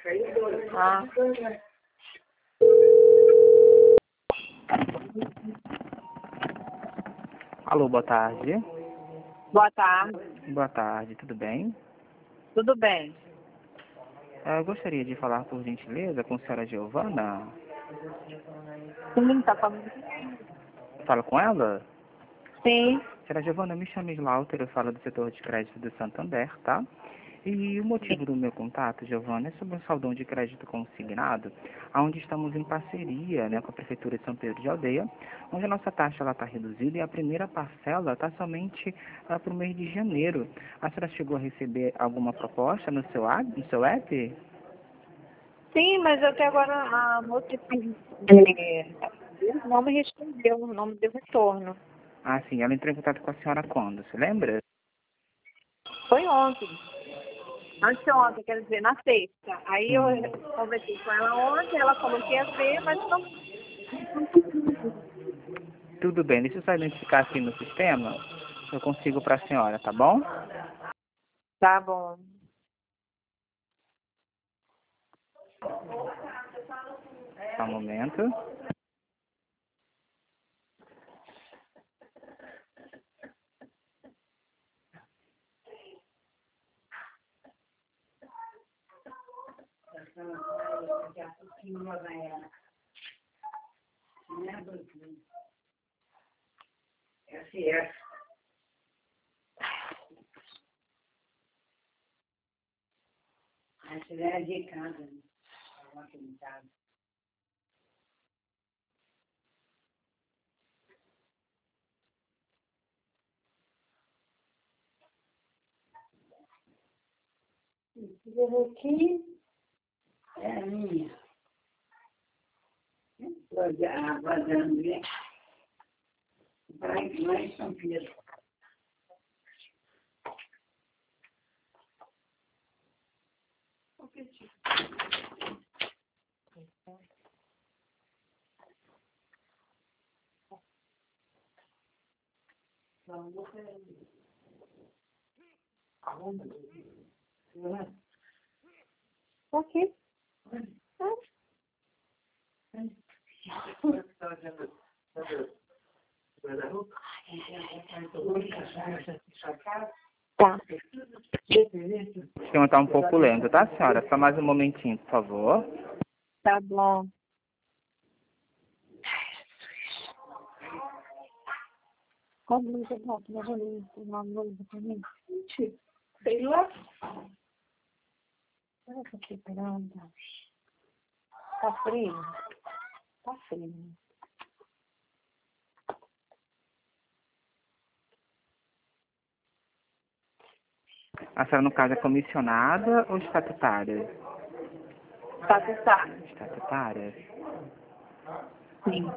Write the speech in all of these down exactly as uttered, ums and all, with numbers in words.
Ah. Alô, boa tarde. Boa tarde. Boa tarde, tudo bem? Tudo bem? Eh, Eu gostaria de falar, por gentileza, com a senhora Giovana. Sim, tá falando. Fala com ela? Sim. Senhora Giovana, me chamo Slaughter, eu falo do setor de crédito do Santander, tá? E o motivo do meu contato, Giovana, é sobre um saldão de crédito consignado, onde estamos em parceria, né, com a Prefeitura de São Pedro de Aldeia, onde a nossa taxa está reduzida e a primeira parcela está somente ah, para o mês de janeiro. A senhora chegou a receber alguma proposta no seu, app- no seu app? Sim, mas até agora a moça que é, não me respondeu, não me deu retorno. Ah, sim, ela entrou em contato com a senhora quando, você lembra? Foi ontem. Anteontem, quer dizer, na sexta. Aí eu Hum. conversei com ela ontem, ela falou que ia ver, mas não. Tudo bem, deixa eu só identificar aqui no sistema, eu consigo para a senhora, tá bom? Tá bom. Só um momento. Aqui é a minha. A Badambre. Vai lá em São Pedro. Ok. Tá. O sistema está um pouco lento, tá, senhora? Só mais um momentinho, por favor. Tá bom. Como você pode me ajudar uma luz pra mim? Sei lá. Olha essa aqui, esperando. Tá frio? Tá frio. A senhora, no caso, é comissionada ou estatutária? Tá testado? Estatutária? Sim.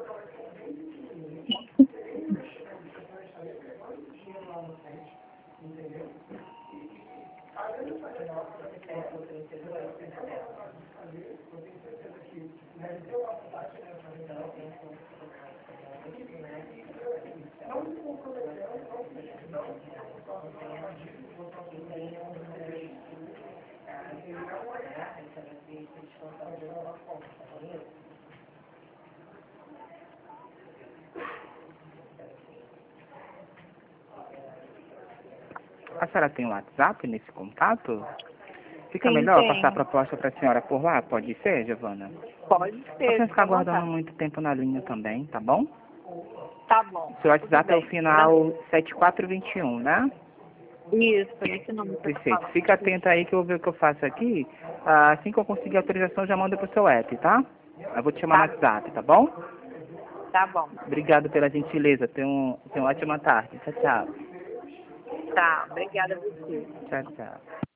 A senhora tem WhatsApp nesse contato? Fica Sim, melhor passar a tem. proposta para a senhora por lá? Pode ser, Giovana? Pode Só ser, pra não fica ficar à aguardando vontade. muito tempo na linha também, tá bom? Tá bom. Seu Tudo WhatsApp é o bem. final sete quatro dois um, né? Isso, esse número que você tá Perfeito. falando. Fica atento aí que eu vou ver o que eu faço aqui. Ah, Assim que eu conseguir a autorização, já mando pro seu app, tá? Eu vou te chamar no Tá, WhatsApp, tá bom? tá bom. Obrigado pela gentileza. Tenha, um, tenha uma ótima tarde. Tchau, tchau. Tá, obrigada a você. Tchau, tchau.